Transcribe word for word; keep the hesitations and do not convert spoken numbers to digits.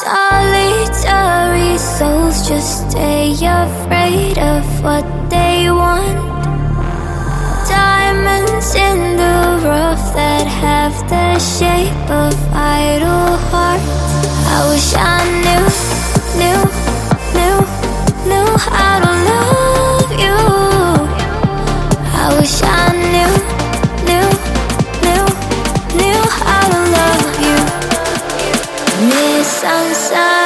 Solitary souls just stay afraid of what they want. Diamonds in the rough that have the shape of idle hearts. I wish I knew, knew, knew, knew how to love you. I wish I knew, knew, knew, knew how to love you. Miss, I'm sorry.